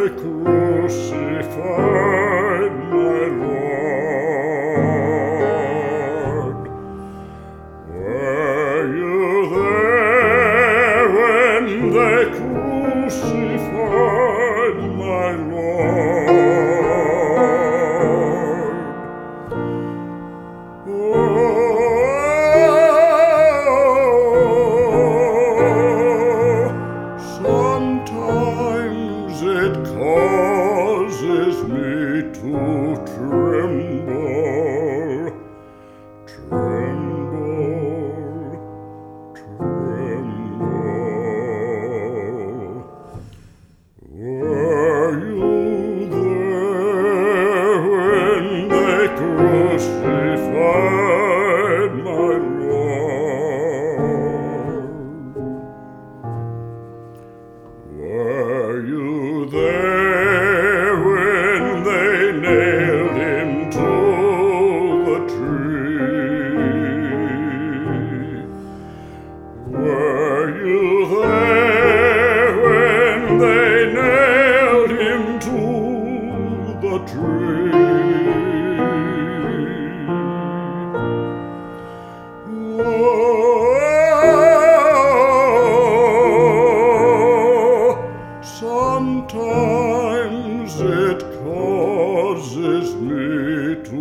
they crucified my Lord. Were you there when they crucified my Lord? Sometimes it causes me to tremble, tremble, tremble. Were you there when they crucified my Lord? Were you there when they nailed him to the tree? Were you there when they nailed him to the tree? Sometimes it causes me to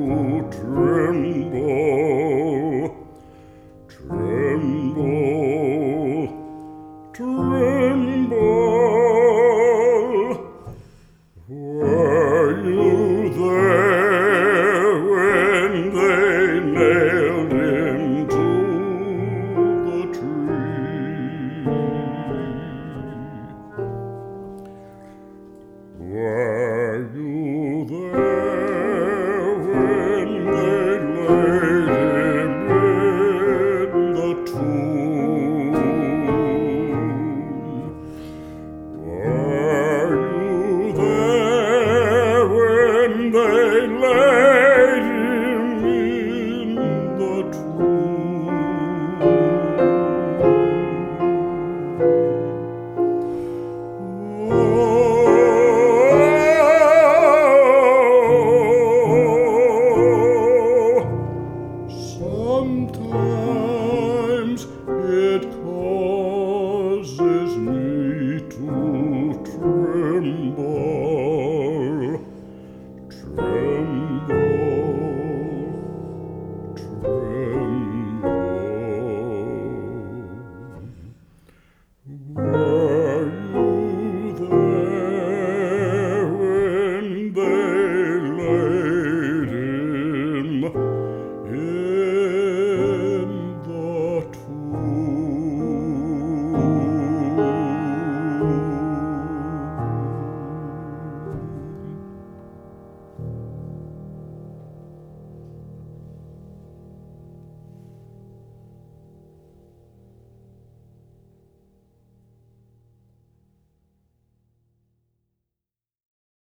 tremble, tremble, tremble. Were you there when they nailed him to the tree? Were you there when they laid him in the tomb? Were you there when they laid him in the tomb? Sometimes it causes me to tremble.